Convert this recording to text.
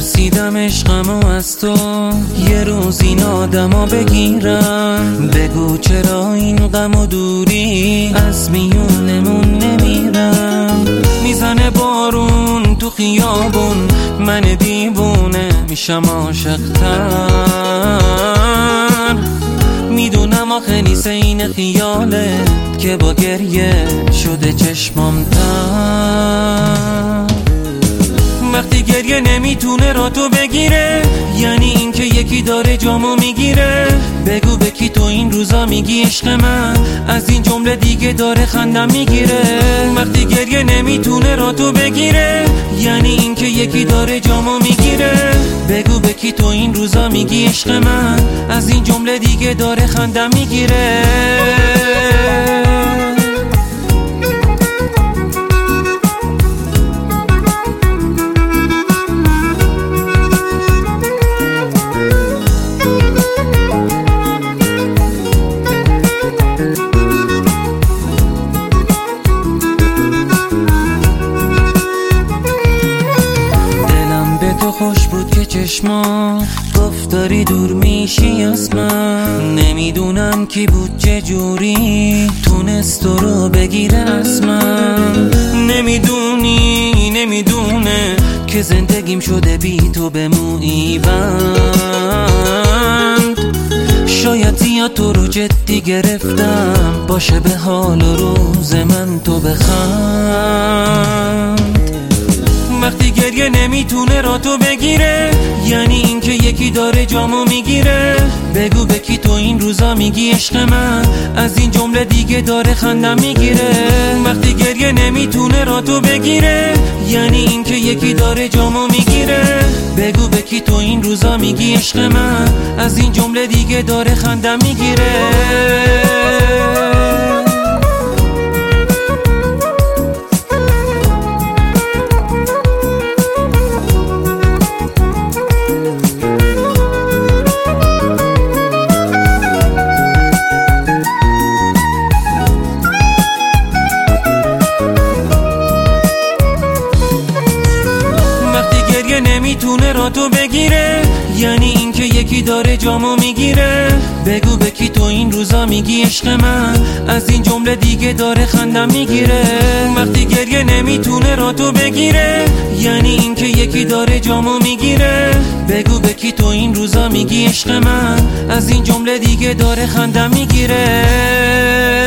ترسیدم عشقمو از تو یه روز این آدما بگیرم. بگو چرا این غم و دوری از میونمون نمیرم. میزنه بارون تو خیابون، من دیوونه میشم عاشق‌تر. میدونم آخه نیست این خیاله که با گریه شده چشمام تر. وقتی گریه نمیتونه را تو بگیره، یعنی این که یکی داره جامو میگیره. بگو به کی تو این روزا میگی عشق من، از این جمله دیگه داره خندم میگیره. وقتی گریه نمیتونه را تو بگیره، یعنی این که یکی داره جامو میگیره. بگو به کی تو این روزا میگی عشق من، از این جمله دیگه داره خندم میگیره. خوش بود که چشما گفت داری دور میشی از من. نمیدونم کی بود چه جوری تونست تو رو بگیره از من. نمیدونه که زندگیم شده بی تو به مویی بند. شاید زیاد تو رو جدی گرفتم، باشه به حال و روز من تو بخند. وقتی گریه نمیتونه را تو بگیره، یعنی این که یکی داره جامو میگیره. بگو به کی تو این روزا میگی عشق من، از این جمله دیگه داره خندم میگیره. وقتی گریه نمیتونه را تو بگیره، یعنی این که یکی داره جامو میگیره. بگو به کی تو این روزا میگی عشق من، از این جمله دیگه داره خندم میگیره. نمیتونه را تو بگیره، یعنی این که یکی داره جامو میگیره. بگو به کی تو این روزا میگی عشق من، از این جمله دیگه داره خندم میگیره. وقتی گریه نمیتونه را تو بگیره، یعنی این که یکی داره جامو میگیره. بگو به کی تو این روزا میگی عشق من، از این جمله دیگه داره خندم میگیره.